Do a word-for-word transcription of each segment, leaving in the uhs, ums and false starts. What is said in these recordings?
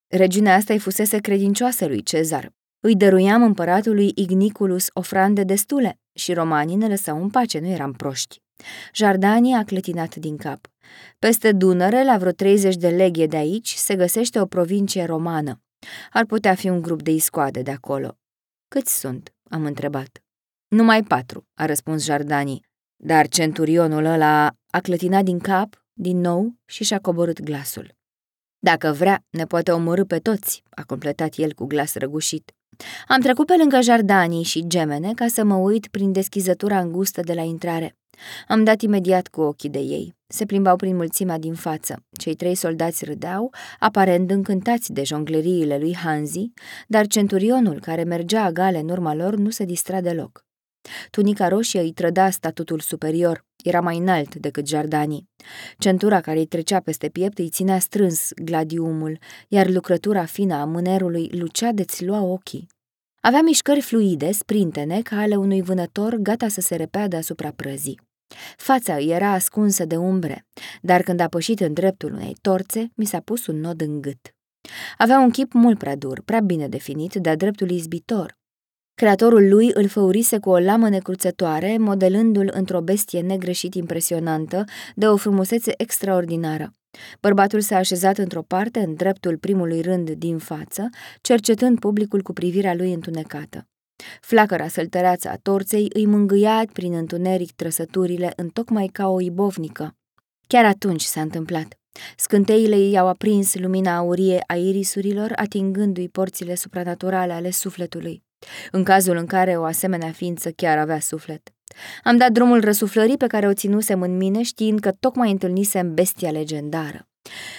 Regiunea asta îi fusese credincioasă lui Cezar. Îi dăruiam împăratului Igniculus ofrande destule și romanii ne lăsau în pace, nu eram proști. Jardanii a clătinat din cap. Peste Dunăre, la vreo treizeci de leghe de aici, se găsește o provincie romană. Ar putea fi un grup de iscoade de acolo. Câți sunt? Am întrebat. Numai patru, a răspuns Jardanii, dar centurionul ăla a clătinat din cap, din nou, și și-a coborât glasul. Dacă vrea, ne poate omorî pe toți, a completat el cu glas răgușit. Am trecut pe lângă Jardanii și gemene ca să mă uit prin deschizătura îngustă de la intrare. Am dat imediat cu ochii de ei. Se plimbau prin mulțimea din față. Cei trei soldați râdeau, aparent încântați de jongleriile lui Hanzi, dar centurionul, care mergea agale în urma lor, nu se distra deloc. Tunica roșie îi trăda statutul superior, era mai înalt decât Jardanii. Centura care îi trecea peste piept îi ținea strâns gladiumul, iar lucrătura fină a mânerului lucea de-ți lua ochii. Avea mișcări fluide, sprintene, ca ale unui vânător gata să se repeadă asupra prăzii. Fața îi era ascunsă de umbre, dar când a pășit în dreptul unei torțe, mi s-a pus un nod în gât. Avea un chip mult prea dur, prea bine definit, de-a dreptul izbitor. Creatorul lui îl făurise cu o lamă necruțătoare, modelându-l într-o bestie negreșit impresionantă, de o frumusețe extraordinară. Bărbatul s-a așezat într-o parte, în dreptul primului rând din față, cercetând publicul cu privirea lui întunecată. Flacăra săltăreață a torței îi mângâia prin întuneric trăsăturile întocmai ca o ibovnică. Chiar atunci s-a întâmplat. Scânteile i-au aprins lumina aurie a irisurilor, atingându-i porțile supranaturale ale sufletului, în cazul în care o asemenea ființă chiar avea suflet. Am dat drumul răsuflării pe care o ținusem în mine, știind că tocmai întâlnisem bestia legendară,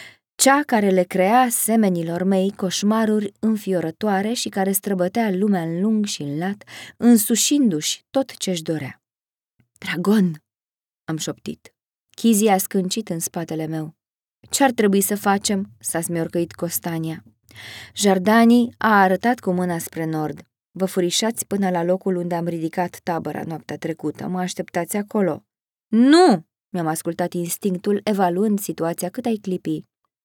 cea care le crea semenilor mei coșmaruri înfiorătoare și care străbătea lumea în lung și în lat, însușindu-și tot ce-și dorea. Dragon, am șoptit. Chizi a scâncit în spatele meu. Ce-ar trebui să facem? S-a smiorcăit Costania. Jardanii a arătat cu mâna spre nord. Vă furișați până la locul unde am ridicat tabăra noaptea trecută. Mă așteptați acolo. Nu! Mi-am ascultat instinctul, evaluând situația cât ai clipi.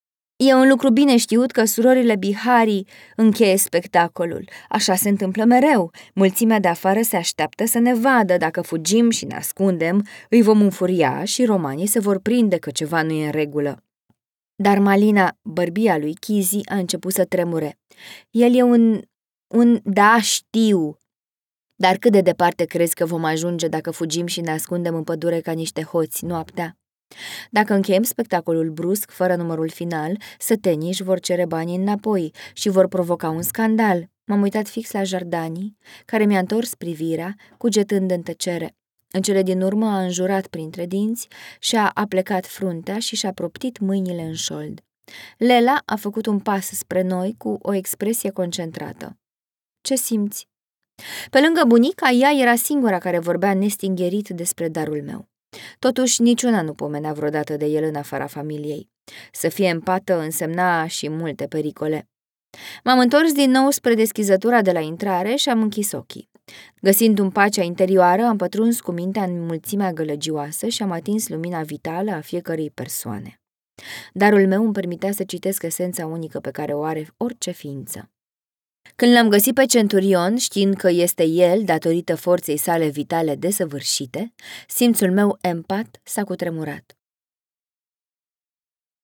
E un lucru bine știut că surorile Bihari încheie spectacolul. Așa se întâmplă mereu. Mulțimea de afară se așteaptă să ne vadă. Dacă fugim și ne ascundem, îi vom înfuria și romanii se vor prinde că ceva nu e în regulă. Dar Malina, bărbia lui Chizi, a început să tremure. El e un... un... da, știu. Dar cât de departe crezi că vom ajunge dacă fugim și ne ascundem în pădure ca niște hoți noaptea? Dacă încheiem spectacolul brusc, fără numărul final, sătenii își vor cere banii înapoi și vor provoca un scandal. M-am uitat fix la Jardanii, care mi-a întors privirea, cugetând în tăcere. În cele din urmă a înjurat printre dinți și-a aplecat fruntea și și-a proptit mâinile în șold. Lela a făcut un pas spre noi cu o expresie concentrată. Ce simți? Pe lângă bunica, ea era singura care vorbea nestingherit despre darul meu. Totuși, niciuna nu pomenea vreodată de el în afara familiei. Să fie empată însemna și multe pericole. M-am întors din nou spre deschizătura de la intrare și am închis ochii. Găsind un pacea interioară, am pătruns cu mintea în mulțimea gălăgioasă și am atins lumina vitală a fiecărei persoane. Darul meu îmi permitea să citesc esența unică pe care o are orice ființă. Când l-am găsit pe centurion, știind că este el, datorită forței sale vitale desăvârșite, simțul meu empat s-a cutremurat.